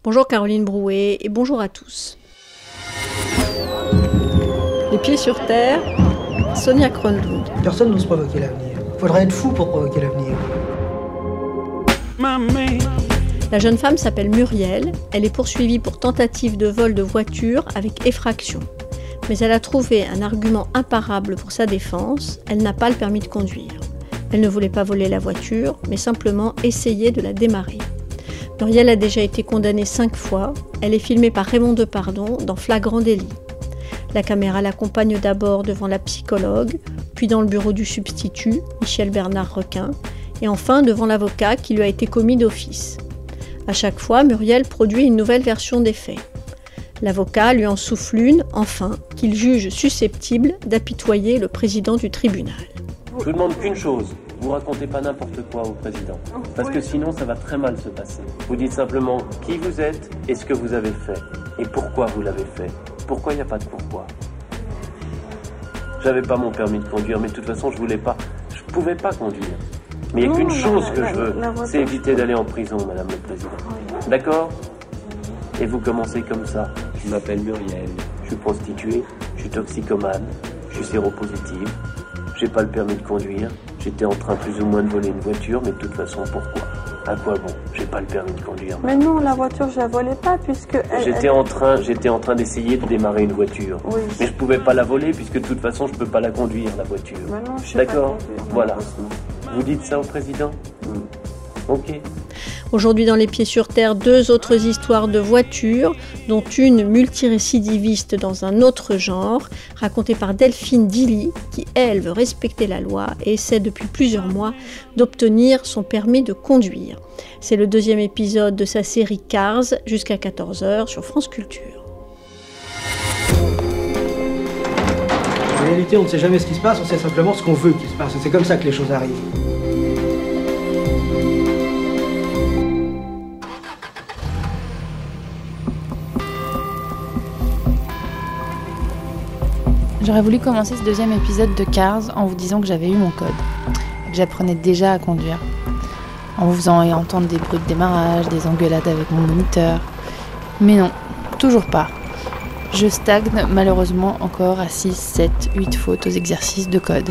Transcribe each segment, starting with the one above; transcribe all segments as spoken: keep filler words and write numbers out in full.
Bonjour Caroline Brouet et bonjour à tous. Les pieds sur terre, Sonia Kronlund. Personne n'ose provoquer l'avenir. Faudrait être fou pour provoquer l'avenir. La jeune femme s'appelle Muriel. Elle est poursuivie pour tentative de vol de voiture avec effraction. Mais elle a trouvé un argument imparable pour sa défense. Elle n'a pas le permis de conduire. Elle ne voulait pas voler la voiture, mais simplement essayer de la démarrer. Muriel a déjà été condamnée cinq fois. Elle est filmée par Raymond Depardon dans Flagrant délit. La caméra l'accompagne d'abord devant la psychologue, puis dans le bureau du substitut, Michel Bernard Requin, et enfin devant l'avocat qui lui a été commis d'office. À chaque fois, Muriel produit une nouvelle version des faits. L'avocat lui en souffle une, enfin, qu'il juge susceptible d'apitoyer le président du tribunal. Je vous demande qu'une chose, vous racontez pas n'importe quoi au président, parce que sinon ça va très mal se passer. Vous dites simplement qui vous êtes et ce que vous avez fait, et pourquoi vous l'avez fait. Pourquoi il n'y a pas de pourquoi? J'avais pas mon permis de conduire, mais de toute façon je voulais pas, je pouvais pas conduire. Mais il n'y a qu'une chose que je veux, c'est éviter d'aller en prison, Madame le Président. D'accord? Et vous commencez comme ça. Je m'appelle Muriel, je suis prostituée, je suis toxicomane, je suis séropositive, j'ai pas le permis de conduire, j'étais en train plus ou moins de voler une voiture, mais de toute façon, pourquoi? À quoi bon? J'ai pas le permis de conduire. Mais non, la voiture, je la volais pas, puisque... Elle, j'étais, elle... En train, j'étais en train d'essayer de démarrer une voiture. Oui. Mais je pouvais pas la voler, puisque de toute façon, je peux pas la conduire, la voiture. Mais non, je sais d'accord? Pas conduire, voilà. Vous dites ça au président? mmh. Ok. Aujourd'hui dans Les Pieds sur Terre, deux autres histoires de voitures, dont une multirécidiviste dans un autre genre, racontée par Delphine Dilly, qui elle veut respecter la loi et essaie depuis plusieurs mois d'obtenir son permis de conduire. C'est le deuxième épisode de sa série Cars, jusqu'à quatorze heures sur France Culture. En réalité, on ne sait jamais ce qui se passe, on sait simplement ce qu'on veut qu'il se passe. C'est comme ça que les choses arrivent. J'aurais voulu commencer ce deuxième épisode de Cars en vous disant que j'avais eu mon code, et que j'apprenais déjà à conduire, en vous faisant entendre des bruits de démarrage, des engueulades avec mon moniteur. Mais non, toujours pas. Je stagne malheureusement encore à six, sept, huit fautes aux exercices de code.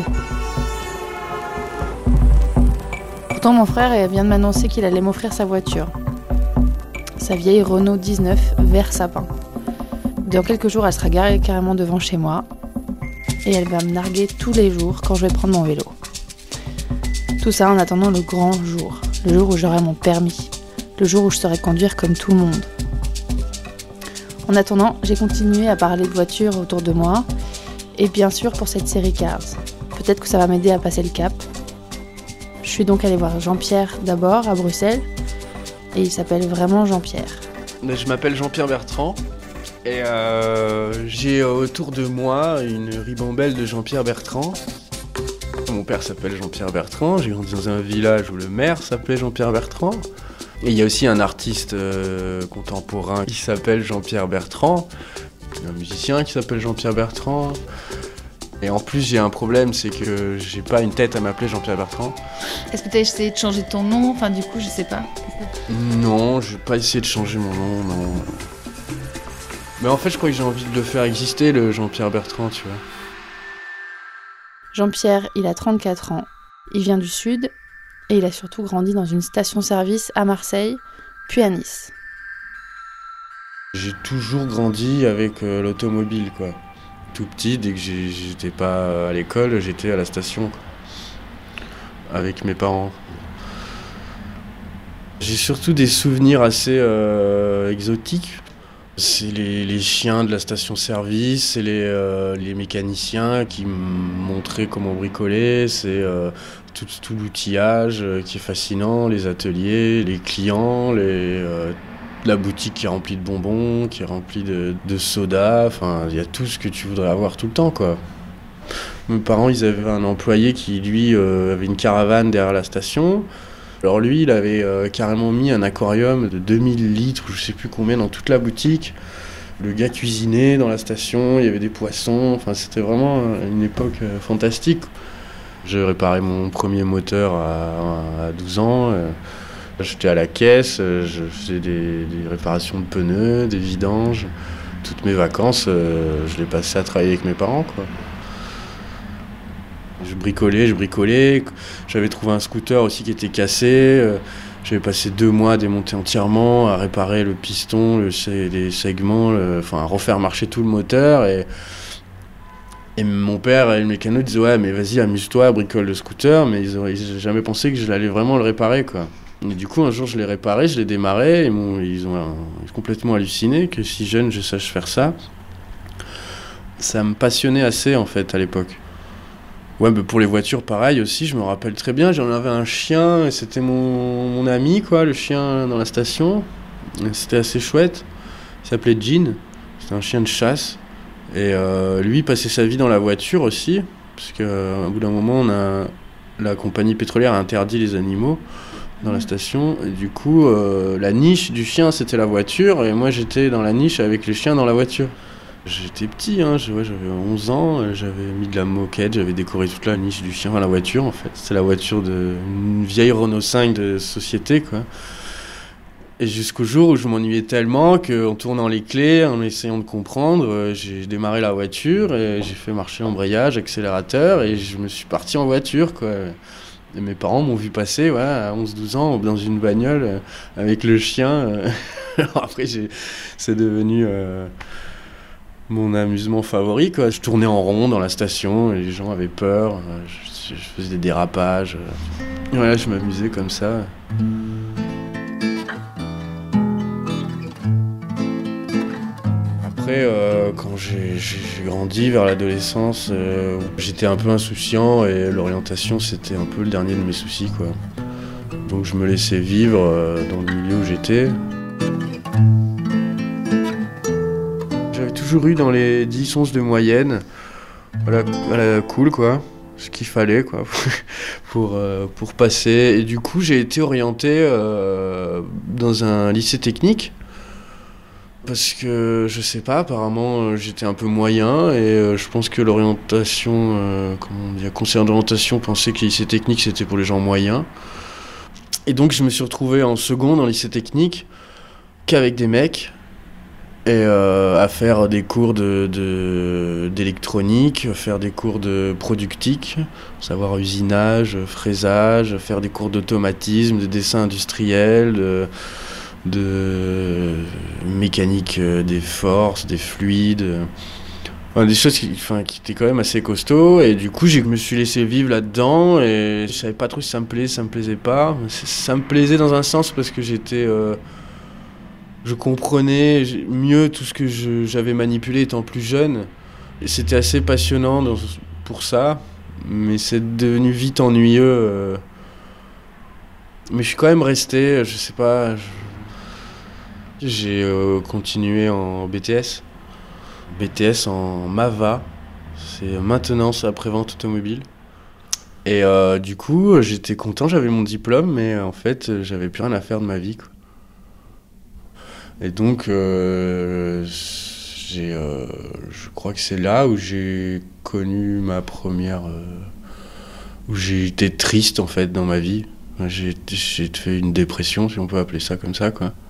Pourtant mon frère vient de m'annoncer qu'il allait m'offrir sa voiture. Sa vieille Renault dix-neuf vert sapin. Dans quelques jours, elle sera garée carrément devant chez moi. Et elle va me narguer tous les jours quand je vais prendre mon vélo. Tout ça en attendant le grand jour, le jour où j'aurai mon permis, le jour où je saurai conduire comme tout le monde. En attendant, j'ai continué à parler de voitures autour de moi, et bien sûr pour cette série Cars. Peut-être que ça va m'aider à passer le cap. Je suis donc allée voir Jean-Pierre d'abord à Bruxelles, et il s'appelle vraiment Jean-Pierre. Je m'appelle Jean-Pierre Bertrand. Et euh, j'ai autour de moi une ribambelle de Jean-Pierre Bertrand. Mon père s'appelle Jean-Pierre Bertrand, j'ai grandi dans un village où le maire s'appelait Jean-Pierre Bertrand. Et il y a aussi un artiste euh, contemporain qui s'appelle Jean-Pierre Bertrand, un musicien qui s'appelle Jean-Pierre Bertrand. Et en plus j'ai un problème, c'est que j'ai pas une tête à m'appeler Jean-Pierre Bertrand. Est-ce que tu as essayé de changer ton nom? Enfin du coup je sais pas. Non, je vais pas essayer de changer mon nom, non. Mais en fait, je crois que j'ai envie de le faire exister, le Jean-Pierre Bertrand, tu vois. Jean-Pierre, il a trente-quatre ans. Il vient du Sud et il a surtout grandi dans une station-service à Marseille, puis à Nice. J'ai toujours grandi avec euh, l'automobile, quoi. Tout petit, dès que j'ai, j'étais pas à l'école, j'étais à la station, quoi, avec mes parents. J'ai surtout des souvenirs assez euh, exotiques. C'est les, les chiens de la station-service, c'est les, euh, les mécaniciens qui me montraient comment bricoler, c'est euh, tout, tout l'outillage euh, qui est fascinant, les ateliers, les clients, les, euh, la boutique qui est remplie de bonbons, qui est remplie de, de sodas, enfin il y a tout ce que tu voudrais avoir tout le temps, quoi. Mes parents, ils avaient un employé qui, lui, euh, avait une caravane derrière la station. Alors lui, il avait euh, carrément mis un aquarium de deux mille litres, ou je sais plus combien, dans toute la boutique. Le gars cuisinait dans la station, il y avait des poissons, enfin c'était vraiment une époque euh, fantastique. J'ai réparé mon premier moteur à, à douze ans. Euh, J'étais à la caisse, je faisais des, des réparations de pneus, des vidanges. Toutes mes vacances, euh, je les passais à travailler avec mes parents, quoi. Je bricolais, je bricolais. J'avais trouvé un scooter aussi qui était cassé. Euh, j'avais passé deux mois à démonter entièrement, à réparer le piston, le, les segments, le, enfin à refaire marcher tout le moteur. Et, et mon père et le mécano disaient « Ouais, mais vas-y, amuse-toi, bricole le scooter », mais ils n'avaient jamais pensé que je l'allais vraiment le réparer, quoi. Et du coup, un jour, je l'ai réparé, je l'ai démarré, et bon, ils ont euh, complètement halluciné que si jeune, je sache faire ça. Ça me passionnait assez, en fait, à l'époque. Ouais, bah pour les voitures, pareil aussi, je me rappelle très bien, j'en avais un chien, et c'était mon, mon ami, quoi, le chien dans la station. Et c'était assez chouette. Il s'appelait Jean, c'était un chien de chasse. Et euh, lui, il passait sa vie dans la voiture aussi, parce qu'au bout d'un moment, on a, la compagnie pétrolière a interdit les animaux dans la station, et du coup euh, la niche du chien c'était la voiture, et moi j'étais dans la niche avec les chiens dans la voiture. J'étais petit, hein, ouais, j'avais onze ans, j'avais mis de la moquette, j'avais décoré toute la niche du chien, enfin la voiture en fait. C'est la voiture d'une vieille Renault cinq de société, quoi. Et jusqu'au jour où je m'ennuyais tellement qu'en tournant les clés, en essayant de comprendre, j'ai démarré la voiture et j'ai fait marcher l'embrayage, accélérateur, et je me suis parti en voiture, quoi. Et mes parents m'ont vu passer, ouais, à onze douze ans, dans une bagnole euh, avec le chien. Euh. Après, j'ai, c'est devenu euh, mon amusement favori, quoi. Je tournais en rond dans la station, et les gens avaient peur. Euh, je, je faisais des dérapages. Euh. Voilà, je m'amusais comme ça. Après, euh, quand j'ai, j'ai grandi vers l'adolescence, euh, j'étais un peu insouciant et l'orientation c'était un peu le dernier de mes soucis, quoi. Donc je me laissais vivre euh, dans le milieu où j'étais. J'avais toujours eu dans les dix onze de moyenne, voilà, voilà, cool, quoi, ce qu'il fallait, quoi, pour, euh, pour passer. Et du coup j'ai été orienté euh, dans un lycée technique. Parce que, je sais pas, apparemment j'étais un peu moyen, et euh, je pense que l'orientation, euh, comment on dit, la conseillère d'orientation pensait que le lycée technique c'était pour les gens moyens. Et donc je me suis retrouvé en seconde en lycée technique, qu'avec des mecs, et euh, à faire des cours de, de, d'électronique, faire des cours de productique, savoir usinage, fraisage, faire des cours d'automatisme, de dessin industriel, de... de mécanique des forces, des fluides, enfin, des choses qui, enfin, qui étaient quand même assez costauds, et du coup je me suis laissé vivre là-dedans, et je savais pas trop si ça me plaisait, ça me plaisait pas. Ça me plaisait dans un sens parce que j'étais, euh, je comprenais mieux tout ce que je, j'avais manipulé étant plus jeune, et c'était assez passionnant dans, pour ça, mais c'est devenu vite ennuyeux. Euh, mais je suis quand même resté, je sais pas... Je, J'ai euh, continué en B T S, B T S en MAVA, c'est maintenance après-vente automobile. Et euh, du coup, j'étais content, j'avais mon diplôme, mais en fait, j'avais plus rien à faire de ma vie, quoi. Et donc, euh, j'ai, euh, je crois que c'est là où j'ai connu ma première... Euh, où j'ai été triste, en fait, dans ma vie. J'ai, j'ai fait une dépression, si on peut appeler ça comme ça, quoi.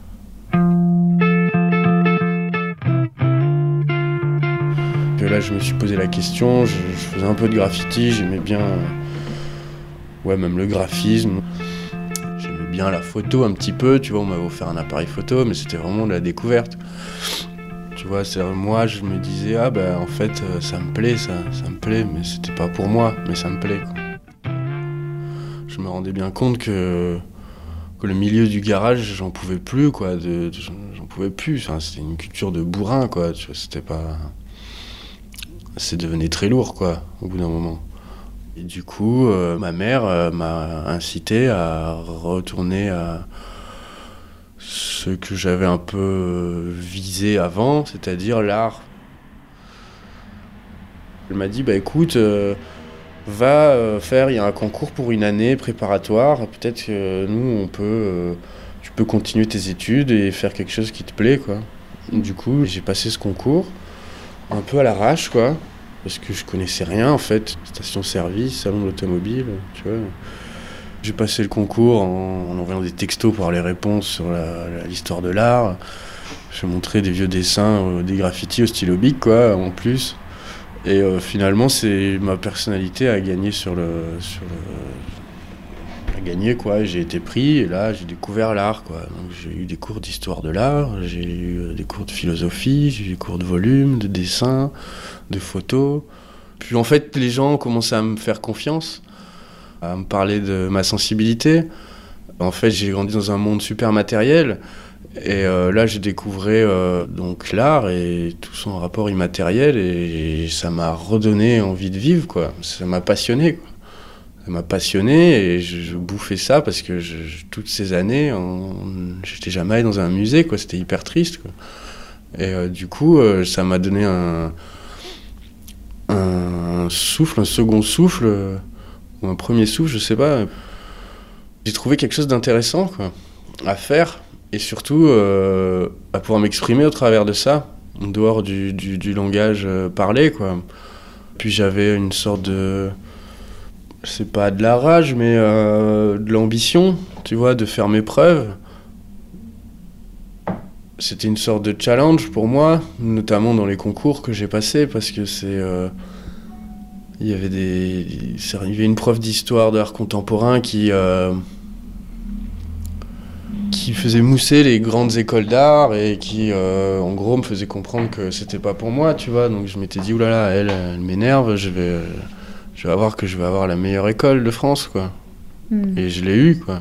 Que là, je me suis posé la question, je, je faisais un peu de graffiti, j'aimais bien, ouais, même le graphisme. J'aimais bien la photo un petit peu, tu vois, on m'avait offert un appareil photo, mais c'était vraiment de la découverte. Tu vois, c'est, moi, je me disais, ah ben, en fait, ça me plaît, ça, ça me plaît, mais c'était pas pour moi, mais ça me plaît, quoi. Je me rendais bien compte que que le milieu du garage, j'en pouvais plus, quoi, de, de, j'en pouvais plus, enfin, c'était une culture de bourrin, quoi, tu vois, c'était pas... C'est devenu très lourd, quoi, au bout d'un moment. Et du coup, euh, ma mère euh, m'a incité à retourner à ce que j'avais un peu visé avant, c'est-à-dire l'art. Elle m'a dit, bah écoute, euh, va euh, faire, il y a un concours pour une année préparatoire, peut-être que nous, on peut, euh, tu peux continuer tes études et faire quelque chose qui te plaît, quoi. Du coup, j'ai passé ce concours, un peu à l'arrache, quoi, parce que je connaissais rien, en fait. Station-service, salon de l'automobile, tu vois. J'ai passé le concours en, en envoyant des textos pour avoir les réponses sur la, la, l'histoire de l'art. J'ai montré des vieux dessins, euh, des graffitis au stylo bic, quoi, en plus. Et euh, finalement, c'est ma personnalité a gagné sur le, sur le, a gagné quoi. J'ai été pris et là, j'ai découvert l'art, quoi. Donc, j'ai eu des cours d'histoire de l'art, j'ai eu des cours de philosophie, j'ai eu des cours de volume, de dessin, de photos. Puis en fait, les gens ont commencé à me faire confiance, à me parler de ma sensibilité. En fait, j'ai grandi dans un monde super matériel. Et euh, là, j'ai découvert euh, donc l'art et tout son rapport immatériel, et, et ça m'a redonné envie de vivre, quoi. Ça m'a passionné, quoi. Ça m'a passionné et je, je bouffais ça parce que je, je, toutes ces années, on, j'étais jamais allé dans un musée, quoi. C'était hyper triste, quoi. Et euh, du coup, euh, ça m'a donné un, un souffle, un second souffle, euh, ou un premier souffle, je sais pas. J'ai trouvé quelque chose d'intéressant, quoi, à faire. Et surtout, euh, à pouvoir m'exprimer au travers de ça, en dehors du, du, du langage euh, parlé, quoi. Puis j'avais une sorte de... C'est pas de la rage, mais euh, de l'ambition, tu vois, de faire mes preuves. C'était une sorte de challenge pour moi, notamment dans les concours que j'ai passés, parce que c'est... Euh, il y avait des... C'est arrivé une prof d'histoire d'art contemporain qui... Euh, qui faisait mousser les grandes écoles d'art et qui, euh, en gros, me faisait comprendre que c'était pas pour moi, tu vois. Donc je m'étais dit, oulala, elle, elle m'énerve, je vais, je vais voir que je vais avoir la meilleure école de France, quoi. Mm. Et je l'ai eu, quoi.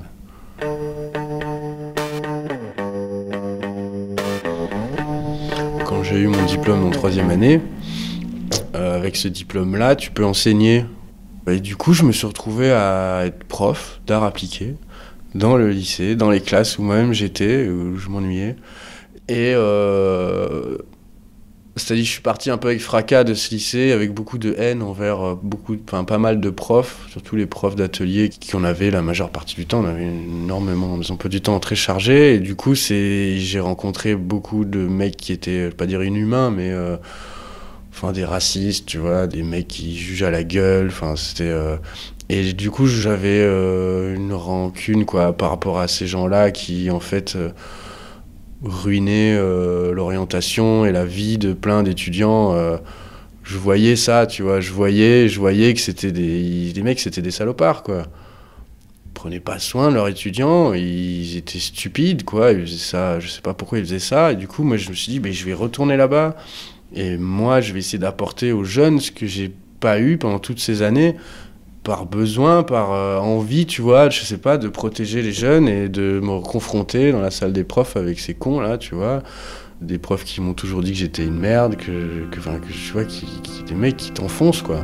Quand j'ai eu mon diplôme en troisième année, euh, avec ce diplôme-là, tu peux enseigner. Et du coup, je me suis retrouvé à être prof d'art appliqué dans le lycée, dans les classes où moi-même j'étais, où je m'ennuyais. Et euh, c'est-à-dire, je suis parti un peu avec fracas de ce lycée, avec beaucoup de haine envers beaucoup, enfin pas mal de profs, surtout les profs d'atelier qui en avaient la majeure partie du temps. On avait énormément, des emplois du temps très chargés. Et du coup, c'est, j'ai rencontré beaucoup de mecs qui étaient, je vais pas dire inhumains, mais euh, enfin des racistes, tu vois, des mecs qui jugent à la gueule. Enfin, c'était euh, et du coup, j'avais euh, une rancune, quoi, par rapport à ces gens-là qui, en fait, euh, ruinaient euh, l'orientation et la vie de plein d'étudiants. Euh, je voyais ça, tu vois, je voyais, je voyais que c'était des, des mecs, c'était des salopards, quoi. Ils prenaient pas soin de leurs étudiants, ils étaient stupides, quoi. Ils faisaient ça, je sais pas pourquoi ils faisaient ça. Et du coup, moi, je me suis dit, ben, je vais retourner là-bas. Et moi, je vais essayer d'apporter aux jeunes ce que j'ai pas eu pendant toutes ces années, par besoin, par euh, envie, tu vois, je sais pas, de protéger les jeunes et de me confronter dans la salle des profs avec ces cons-là, tu vois. Des profs qui m'ont toujours dit que j'étais une merde, que, que, enfin, que tu vois, qui, qui, des mecs qui t'enfoncent, quoi.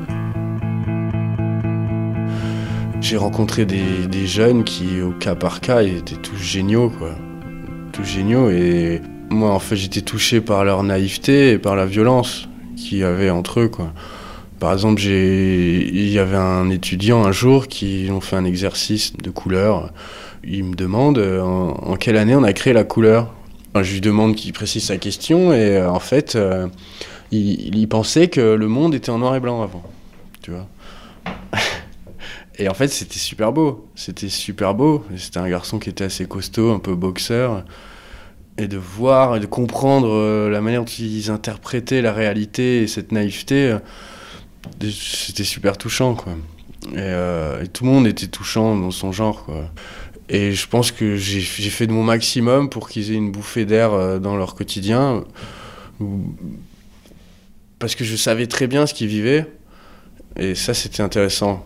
J'ai rencontré des, des jeunes qui, au cas par cas, étaient tous géniaux, quoi. Tous géniaux, et moi, en fait, j'étais touché par leur naïveté et par la violence qu'il y avait entre eux, quoi. Par exemple, j'ai... il y avait un étudiant un jour qui ont fait un exercice de couleur. Il me demande en, en quelle année on a créé la couleur. Enfin, je lui demande qu'il précise sa question et euh, en fait, euh, il, il pensait que le monde était en noir et blanc avant, tu vois. Et en fait, c'était super beau. C'était super beau. C'était un garçon qui était assez costaud, un peu boxeur. Et de voir et de comprendre euh, la manière dont ils interprétaient la réalité et cette naïveté... Euh, c'était super touchant, quoi. Et, euh, et tout le monde était touchant dans son genre, quoi. Et je pense que j'ai, j'ai fait de mon maximum pour qu'ils aient une bouffée d'air euh, dans leur quotidien, parce que je savais très bien ce qu'ils vivaient, et ça, c'était intéressant.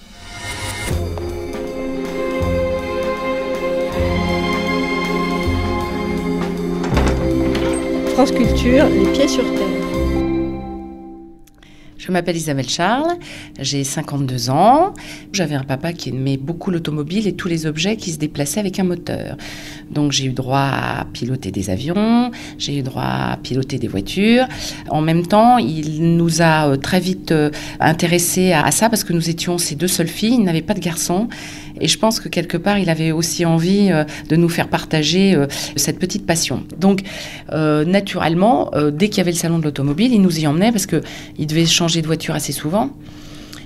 France Culture, les pieds sur terre. Je m'appelle Isabelle Charles, j'ai cinquante-deux ans. J'avais un papa qui aimait beaucoup l'automobile et tous les objets qui se déplaçaient avec un moteur. Donc j'ai eu droit à piloter des avions, j'ai eu droit à piloter des voitures. En même temps, il nous a très vite intéressés à ça parce que nous étions ses deux seules filles, il n'avait pas de garçons. Et je pense que quelque part, il avait aussi envie euh, de nous faire partager euh, cette petite passion. Donc, euh, naturellement, euh, dès qu'il y avait le salon de l'automobile, il nous y emmenait parce qu'il devait changer de voiture assez souvent.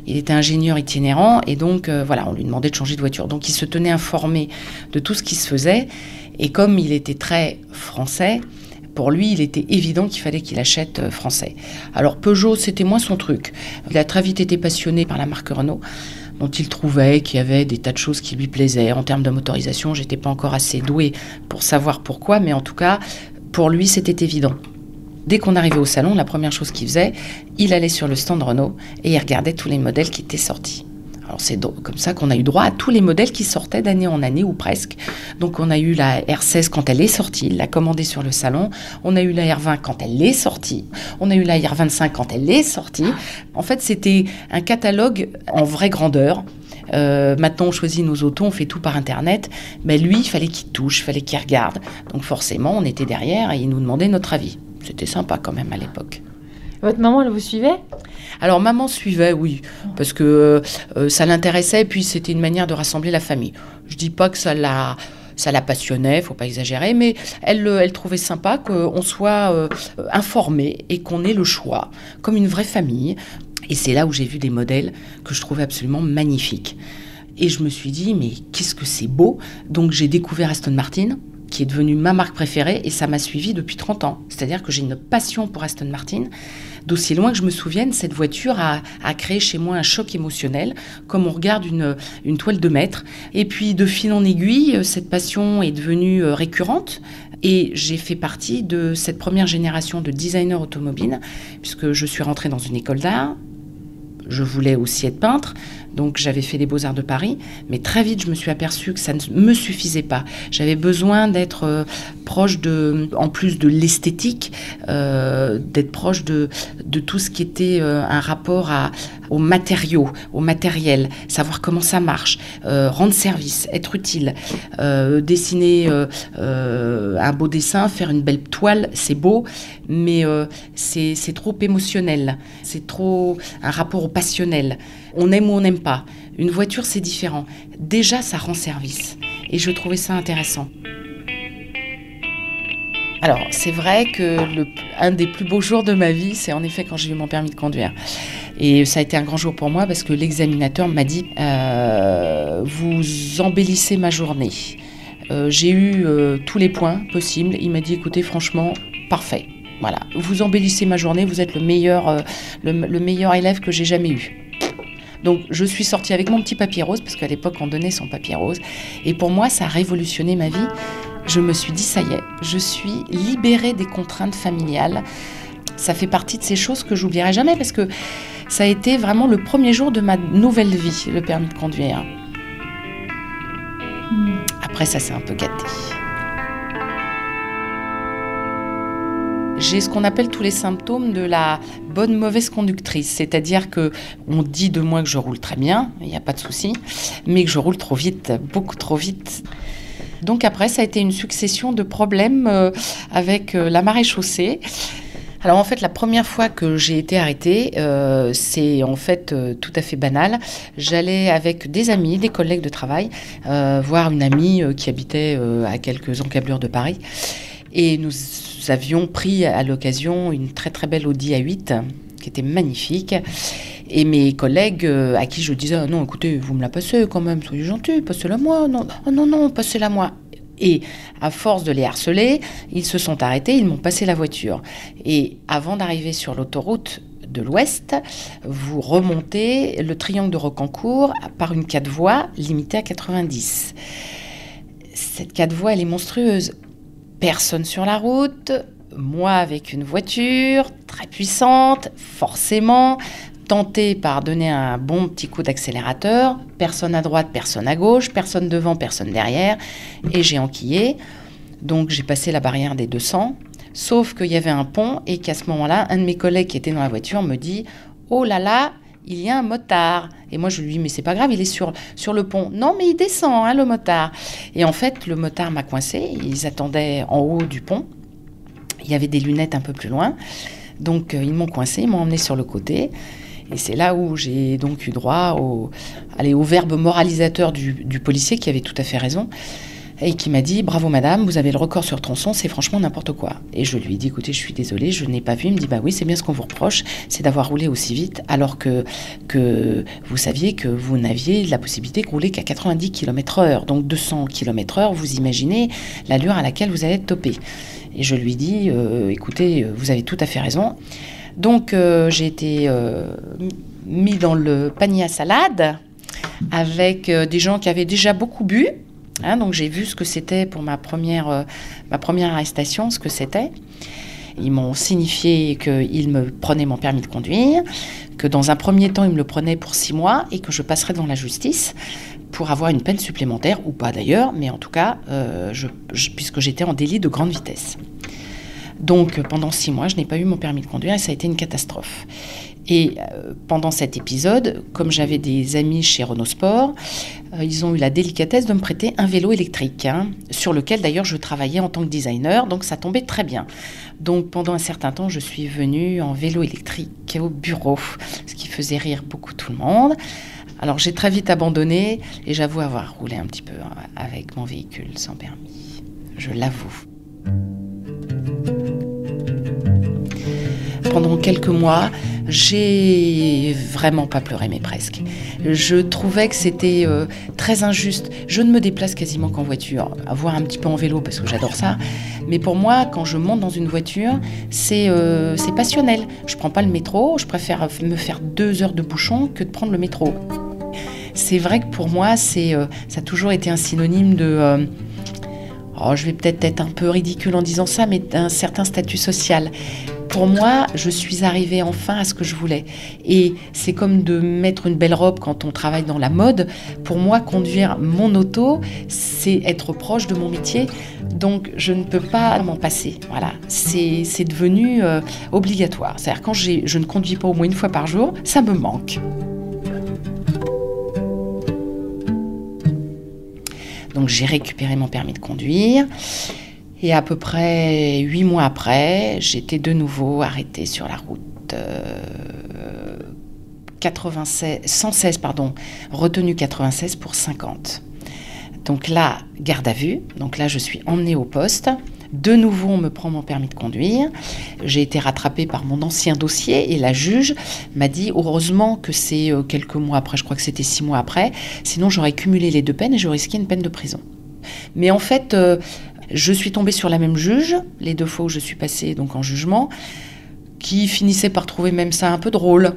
Il était ingénieur itinérant et donc euh, voilà, on lui demandait de changer de voiture. Donc il se tenait informé de tout ce qui se faisait et comme il était très français, pour lui, il était évident qu'il fallait qu'il achète euh, français. Alors Peugeot, c'était moins son truc. Il a très vite été passionné par la marque Renault, dont il trouvait qu'il y avait des tas de choses qui lui plaisaient. En termes de motorisation, j'étais pas encore assez douée pour savoir pourquoi, mais en tout cas, pour lui, c'était évident. Dès qu'on arrivait au salon, la première chose qu'il faisait, il allait sur le stand Renault et il regardait tous les modèles qui étaient sortis. Alors c'est comme ça qu'on a eu droit à tous les modèles qui sortaient d'année en année ou presque. Donc on a eu la R seize quand elle est sortie, il l'a commandée sur le salon. On a eu la R vingt quand elle est sortie. On a eu la R vingt-cinq quand elle est sortie. En fait, c'était un catalogue en vraie grandeur. Euh, maintenant, on choisit nos autos, on fait tout par Internet. Mais lui, il fallait qu'il touche, il fallait qu'il regarde. Donc forcément, on était derrière et il nous demandait notre avis. C'était sympa quand même à l'époque. Votre maman, elle vous suivait ? Alors maman suivait, oui, parce que euh, ça l'intéressait et puis c'était une manière de rassembler la famille. Je dis pas que ça la, ça la passionnait, faut pas exagérer, mais elle, elle trouvait sympa qu'on soit euh, informé et qu'on ait le choix, comme une vraie famille. Et c'est là où j'ai vu des modèles que je trouvais absolument magnifiques. Et je me suis dit, mais qu'est-ce que c'est beau ! Donc j'ai découvert Aston Martin, qui est devenue ma marque préférée, et ça m'a suivie depuis trente ans. C'est-à-dire que j'ai une passion pour Aston Martin. D'aussi loin que je me souvienne, cette voiture a, a créé chez moi un choc émotionnel, comme on regarde une, une toile de maître. Et puis, de fil en aiguille, cette passion est devenue récurrente. Et j'ai fait partie de cette première génération de designers automobiles, puisque je suis rentrée dans une école d'art. Je voulais aussi être peintre, donc j'avais fait les Beaux-Arts de Paris, mais très vite je me suis aperçue que ça ne me suffisait pas. J'avais besoin d'être euh, proche de, en plus de l'esthétique, euh, d'être proche de, de tout ce qui était euh, un rapport à, aux matériaux, au matériel, savoir comment ça marche, euh, rendre service, être utile, euh, dessiner euh, euh, un beau dessin, faire une belle toile, c'est beau, mais euh, c'est, c'est trop émotionnel, c'est trop un rapport au passionnel. On aime ou on n'aime pas. Une voiture, c'est différent. Déjà, ça rend service. Et je trouvais ça intéressant. Alors, c'est vrai que le, un des plus beaux jours de ma vie, c'est en effet quand j'ai eu mon permis de conduire. Et ça a été un grand jour pour moi parce que l'examinateur m'a dit euh, « Vous embellissez ma journée euh, ». J'ai eu euh, tous les points possibles. Il m'a dit « Écoutez, franchement, parfait. Voilà, vous embellissez ma journée, vous êtes le meilleur, euh, le, le meilleur élève que j'ai jamais eu ». Donc, je suis sortie avec mon petit papier rose, parce qu'à l'époque, on donnait son papier rose. Et pour moi, ça a révolutionné ma vie. Je me suis dit, ça y est, je suis libérée des contraintes familiales. Ça fait partie de ces choses que j'oublierai jamais, parce que ça a été vraiment le premier jour de ma nouvelle vie, le permis de conduire. Après, ça s'est un peu gâté. J'ai ce qu'on appelle tous les symptômes de la bonne mauvaise conductrice, c'est-à-dire que on dit de moi que je roule très bien, il n'y a pas de souci, mais que je roule trop vite, beaucoup trop vite. Donc après, ça a été une succession de problèmes euh, avec euh, la maréchaussée. Alors en fait, la première fois que j'ai été arrêtée, euh, c'est en fait euh, tout à fait banal. J'allais avec des amis, des collègues de travail, euh, voir une amie euh, qui habitait euh, à quelques encablures de Paris. Et nous avions pris à l'occasion une très très belle Audi A huit qui était magnifique. Et mes collègues euh, à qui je disais ah « Non, écoutez, vous me la passez quand même, soyez gentils, passez-la moi. Non, oh, non, non, passez-la moi. » Et à force de les harceler, ils se sont arrêtés, ils m'ont passé la voiture. Et avant d'arriver sur l'autoroute de l'Ouest, vous remontez le triangle de Rocancourt par une quatre voies limitée à quatre-vingt-dix. Cette quatre voies, elle est monstrueuse. Personne sur la route, moi avec une voiture très puissante, forcément, tentée par donner un bon petit coup d'accélérateur, personne à droite, personne à gauche, personne devant, personne derrière, et j'ai enquillé. Donc j'ai passé la barrière des deux cents, sauf qu'il y avait un pont et qu'à ce moment-là, un de mes collègues qui était dans la voiture me dit « Oh là là, il y a un motard !» Et moi je lui dis « Mais c'est pas grave, il est sur, sur le pont. » « Non, mais il descend, hein, le motard !» Et en fait, le motard m'a coincé, ils attendaient en haut du pont. Il y avait des lunettes un peu plus loin. Donc euh, ils m'ont coincé, ils m'ont emmené sur le côté. Et c'est là où j'ai donc eu droit au, allez, au verbe moralisateur du, du policier qui avait tout à fait raison. et qui m'a dit « Bravo madame, vous avez le record sur tronçon, c'est franchement n'importe quoi ». Et je lui ai dit « Écoutez, je suis désolée, je n'ai pas vu ». Il me dit « Bah oui, c'est bien ce qu'on vous reproche, c'est d'avoir roulé aussi vite, alors que, que vous saviez que vous n'aviez la possibilité de rouler qu'à quatre-vingt-dix kilomètres heure. Donc deux cents kilomètres heure, vous imaginez l'allure à laquelle vous allez être topé ». Et je lui ai dit euh, « Écoutez, vous avez tout à fait raison ». Donc euh, j'ai été euh, mis dans le panier à salade avec euh, des gens qui avaient déjà beaucoup bu. Hein, donc j'ai vu ce que c'était pour ma première, euh, ma première arrestation, ce que c'était. Ils m'ont signifié qu'ils me prenaient mon permis de conduire, que dans un premier temps, ils me le prenaient pour six mois et que je passerais devant la justice pour avoir une peine supplémentaire, ou pas d'ailleurs, mais en tout cas, euh, je, je, puisque j'étais en délit de grande vitesse. Donc pendant six mois, je n'ai pas eu mon permis de conduire et ça a été une catastrophe. Et euh, pendant cet épisode, comme j'avais des amis chez Renault Sport, euh, ils ont eu la délicatesse de me prêter un vélo électrique, hein, sur lequel d'ailleurs je travaillais en tant que designer, donc ça tombait très bien. Donc pendant un certain temps, je suis venue en vélo électrique au bureau, ce qui faisait rire beaucoup tout le monde. Alors j'ai très vite abandonné et j'avoue avoir roulé un petit peu avec mon véhicule sans permis, je l'avoue. Pendant quelques mois, j'ai vraiment pas pleuré, mais presque. Je trouvais que c'était euh, très injuste. Je ne me déplace quasiment qu'en voiture, voire un petit peu en vélo parce que j'adore ça. Mais pour moi, quand je monte dans une voiture, c'est, euh, c'est passionnel. Je prends pas le métro, je préfère me faire deux heures de bouchon que de prendre le métro. C'est vrai que pour moi, c'est, euh, ça a toujours été un synonyme de... Euh, oh, je vais peut-être être un peu ridicule en disant ça, mais d'un certain statut social. Pour moi, je suis arrivée enfin à ce que je voulais. Et c'est comme de mettre une belle robe quand on travaille dans la mode. Pour moi, conduire mon auto, c'est être proche de mon métier. Donc, je ne peux pas m'en passer. Voilà, c'est, c'est devenu euh, obligatoire. C'est-à-dire, quand j'ai, je ne conduis pas au moins une fois par jour, ça me manque. Donc, j'ai récupéré mon permis de conduire. Et à peu près huit mois après, j'étais de nouveau arrêtée sur la route euh, quatre-vingt-seize, cent seize, pardon, retenue quatre-vingt-seize pour cinquante. Donc là, garde à vue. Donc là, je suis emmenée au poste. De nouveau, on me prend mon permis de conduire. J'ai été rattrapée par mon ancien dossier et la juge m'a dit heureusement que c'est quelques mois après, je crois que c'était six mois après, sinon j'aurais cumulé les deux peines et j'aurais risqué une peine de prison. Mais en fait... Euh, Je suis tombée sur la même juge, les deux fois où je suis passée donc en jugement, qui finissait par trouver même ça un peu drôle.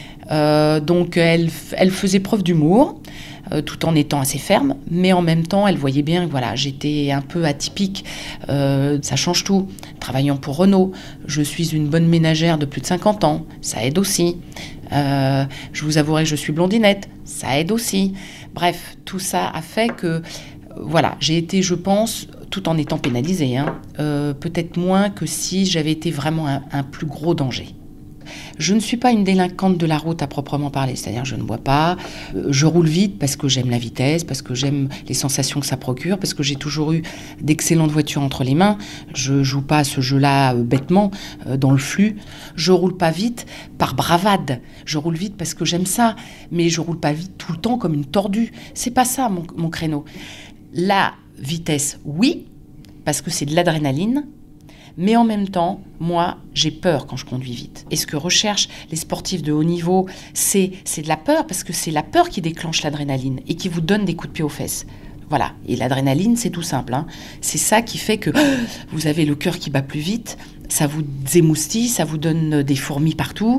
Euh, donc elle, elle faisait preuve d'humour, euh, tout en étant assez ferme, mais en même temps elle voyait bien que voilà, j'étais un peu atypique, euh, ça change tout. Travaillant pour Renault, je suis une bonne ménagère de plus de cinquante ans, ça aide aussi. Euh, je vous avouerai que je suis blondinette, ça aide aussi. Bref, tout ça a fait que voilà, j'ai été, je pense, tout en étant pénalisée, hein, euh, peut-être moins que si j'avais été vraiment un, un plus gros danger. Je ne suis pas une délinquante de la route à proprement parler, c'est-à-dire je ne bois pas, euh, je roule vite parce que j'aime la vitesse, parce que j'aime les sensations que ça procure, parce que j'ai toujours eu d'excellentes voitures entre les mains. Je joue pas à ce jeu-là euh, bêtement, euh, dans le flux. Je roule pas vite par bravade, je roule vite parce que j'aime ça, mais je roule pas vite tout le temps comme une tordue. C'est pas ça mon, mon créneau. La vitesse, oui, parce que c'est de l'adrénaline, mais en même temps, moi, j'ai peur quand je conduis vite. Et ce que recherchent les sportifs de haut niveau, c'est, c'est de la peur, parce que c'est la peur qui déclenche l'adrénaline et qui vous donne des coups de pied aux fesses. Voilà, et l'adrénaline, c'est tout simple, hein. C'est ça qui fait que vous avez le cœur qui bat plus vite, ça vous émoustille, ça vous donne des fourmis partout.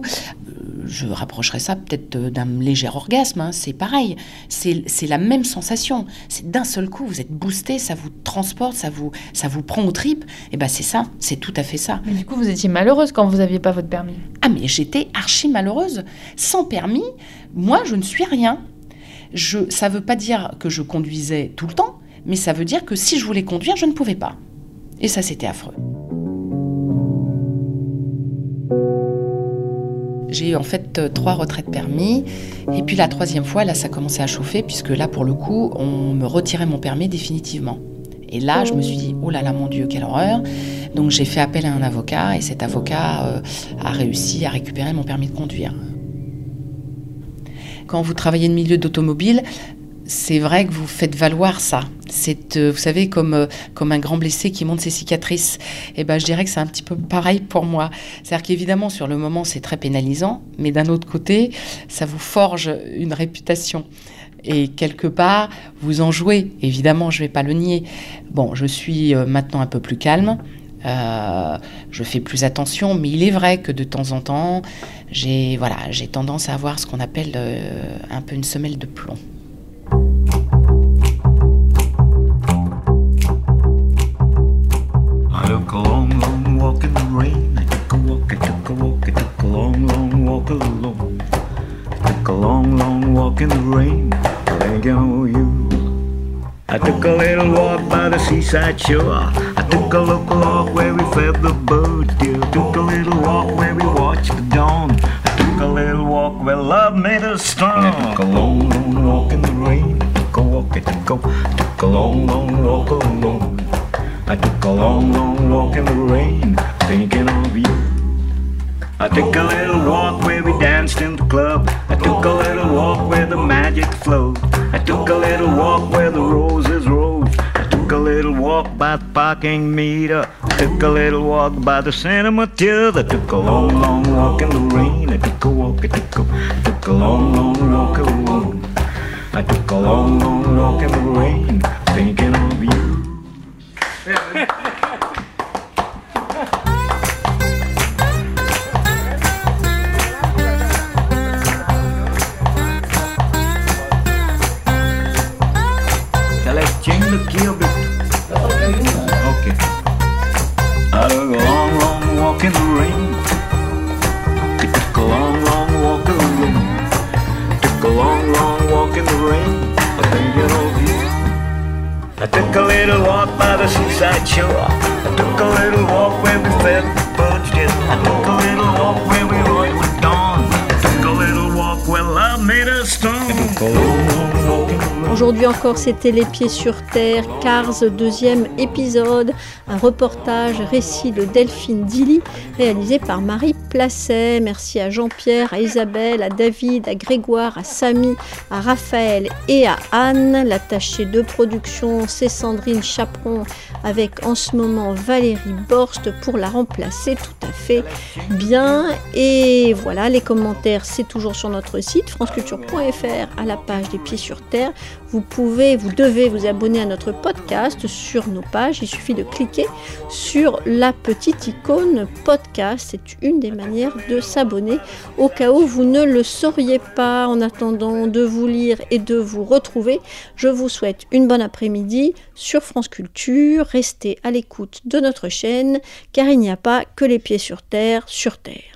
Je rapprocherais ça peut-être d'un léger orgasme, hein. C'est pareil, c'est, c'est la même sensation. C'est d'un seul coup, vous êtes boosté, ça vous transporte, ça vous, ça vous prend aux tripes. Et ben c'est ça, c'est tout à fait ça. Mais du coup, vous étiez malheureuse quand vous n'aviez pas votre permis. Ah mais j'étais archi malheureuse. Sans permis, moi je ne suis rien. Je, ça ne veut pas dire que je conduisais tout le temps, mais ça veut dire que si je voulais conduire, je ne pouvais pas. Et ça, c'était affreux. J'ai eu en fait euh, trois retraits de permis. Et puis la troisième fois, là, ça commençait à chauffer, puisque là, pour le coup, on me retirait mon permis définitivement. Et là, je me suis dit, oh là là, mon Dieu, quelle horreur. Donc j'ai fait appel à un avocat, et cet avocat euh, a réussi à récupérer mon permis de conduire. Quand vous travaillez dans le milieu d'automobile, c'est vrai que vous faites valoir ça. C'est, euh, vous savez, comme, euh, comme un grand blessé qui monte ses cicatrices. Et ben, je dirais que c'est un petit peu pareil pour moi. C'est-à-dire qu'évidemment, sur le moment, c'est très pénalisant, mais d'un autre côté, ça vous forge une réputation. Et quelque part, vous en jouez. Évidemment, je ne vais pas le nier. Bon, je suis euh, maintenant un peu plus calme. Euh, je fais plus attention, mais il est vrai que de temps en temps, j'ai, voilà, j'ai tendance à avoir ce qu'on appelle euh, un peu une semelle de plomb. I took a long, long walk in the rain. I took a walk, I took a walk, I took a long, long walk alone. I took a long, long walk in the rain, thinking of you. I took a little walk by the seaside shore. I took a local walk where we fed the birds, dear. I took a little walk where we watched the dawn. I took a little walk where love made us strong. I took a long, long walk in the rain. I took a walk, I took a, I took a long, long walk alone. I took a long, long walk in the rain, thinking of you. I took a little walk where we danced in the club. I took a little walk where the magic flowed. I took a little walk where the roses rose. I took a little walk by the parking meter. I took a little walk by the Santa Matilda. I took a long, long walk in the rain. I took a walk, I took a, I took a long, long walk alone. I took a long, long walk in the rain, thinking of you. Collecting the cubic. Okay. I took a long, long walk in the rain. I took a long, long walk alone. Took a long, long walk in the rain, thinking of you. I took a little walk by the seaside shore. I took a little walk where we fed the birds, yes. I took a little walk where we rode with dawn. I took a little walk where love made us strong. I took a long, long walk in the rain. Aujourd'hui encore, c'était Les Pieds sur Terre, Cars, deuxième épisode, un reportage récit de Delphine Dilly, réalisé par Marie Placet. Merci à Jean-Pierre, à Isabelle, à David, à Grégoire, à Samy, à Raphaël et à Anne. L'attachée de production, c'est Sandrine Chaperon, avec en ce moment Valérie Borst pour la remplacer tout à fait bien. Et voilà, les commentaires, c'est toujours sur notre site franceculture point f r à la page des Pieds sur Terre. Vous pouvez, vous devez vous abonner à notre podcast sur nos pages. Il suffit de cliquer sur la petite icône podcast. C'est une des manières de s'abonner au cas où vous ne le sauriez pas. En attendant de vous lire et de vous retrouver, je vous souhaite une bonne après-midi sur France Culture. Restez à l'écoute de notre chaîne car il n'y a pas que les pieds sur terre sur Terre.